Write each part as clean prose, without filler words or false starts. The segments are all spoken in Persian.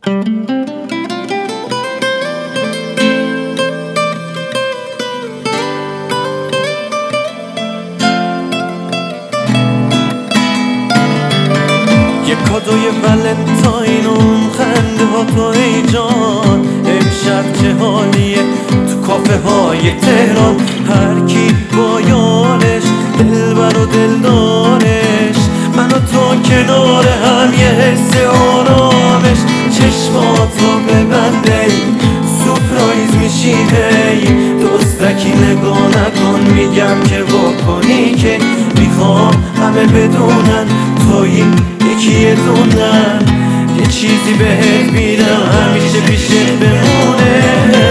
یه کادوی ولنتاین اون خنده ها تو ای جان، امشب چه حالیه تو کافه های تهران، هر کی با یارش دلبر و دلدارش، من و تو کنار هم یه حس آرامش، چشماتو ببنده سورپرایز میشی هی، دزدکی نگاه نکن میگم که واکنی که میخوام همه بدونن تویی یکی دونن، یه چیزی بهت میدم همیشه پیشت بمونه.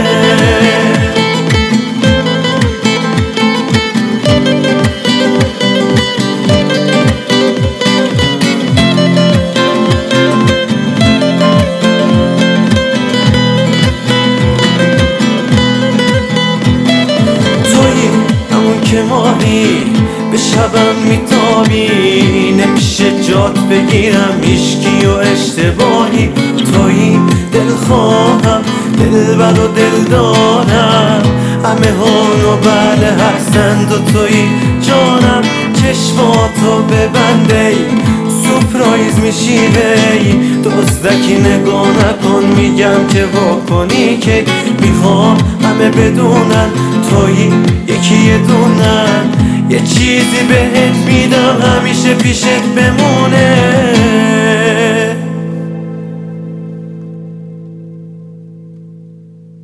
تویی همون که ماهی به شبم میتابی، نمیشه جات بگیرم هیشکی و اشتباهی، تویی دلخواهم دلبر و دلدارم، همه هانو بله هستند و تویی جانم، چشماتو ببنده سورپرایز میشی هی، دزدکی نگاه نکن میگم که واکنی که میخوام همه بدونن تویی یکی دونن، یه چیزی بهت میدم همیشه پیشت بمونه.